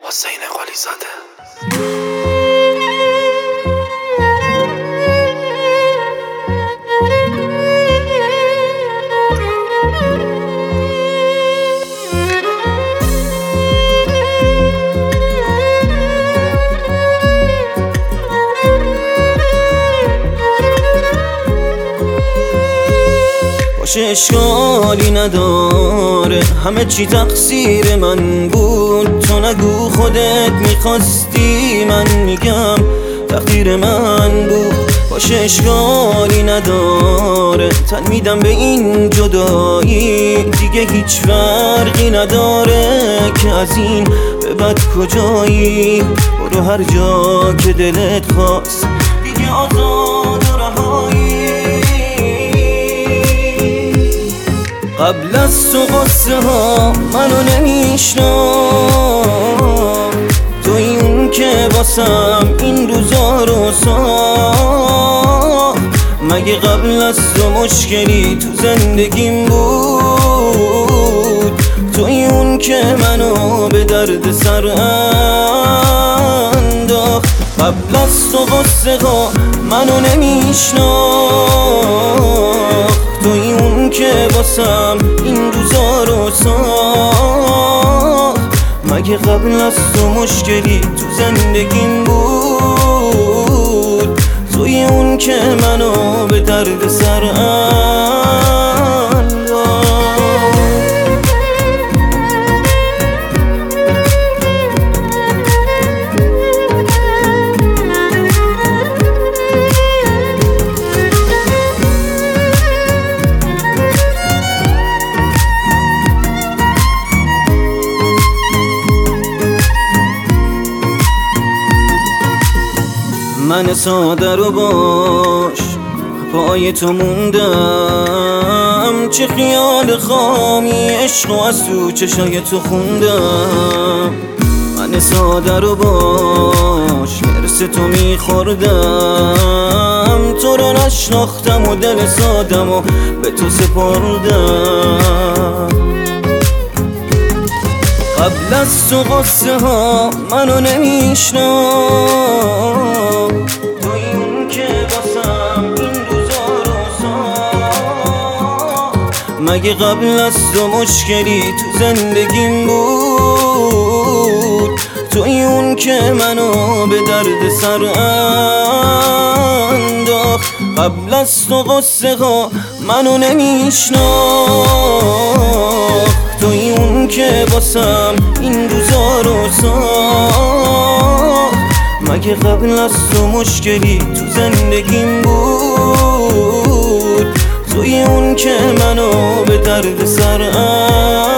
حسین قلی زاده. باشه اشکالی نداره، همه چی تقصیر من بود. تو نگو خودت میخواستی، من میگم تقدیر من بود. باشه اشکالی نداره، تن میدم به این جدایی. دیگه هیچ فرقی نداره که از این به بعد کجایی. برو هر جا که دلت خواست، دیگه آزاد و رهایی. قبل از تو قصه ها منو نمیشناخت، توی اون که واسم این روزا رو ساخت. مگه قبل از تو مشکلی تو زندگیم بود؟ توی اون که منو به درد سر انداخت. قبل از تو قصه ها منو نمیشناخت، توی اون که واسم این روزا رو ساخت. مگه قبل از تو مشکلی تو زندگیم بود؟ توی اون که منو به درد سر انداخت. من ساده رو باش پای تو موندم، چه خیال خامی عشق و از تو چشای تو خوندم. من ساده رو باش مرس تو میخوردم، تو رو نشناختم و دل سادم و به تو سپردم. قبل از تو قصه ها منو نمیشناخت، توی اون که واسم این روزا رو ساخت. مگه قبل از تو مشکلی تو زندگیم بود؟ توی اون که منو به درد سر انداخت. قبل از تو قصه ها منو نمیشناخت، توی اون که واسم این روزا رو ساخت. مگه قبل از تو مشکلی تو زندگیم بود؟ توی اون که منو به درد سر